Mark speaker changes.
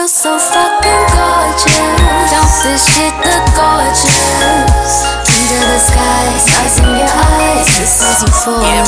Speaker 1: feel so fucking gorgeous. Don't this shit look gorgeous? Under the sky, stars in your eyes, this is euphoria.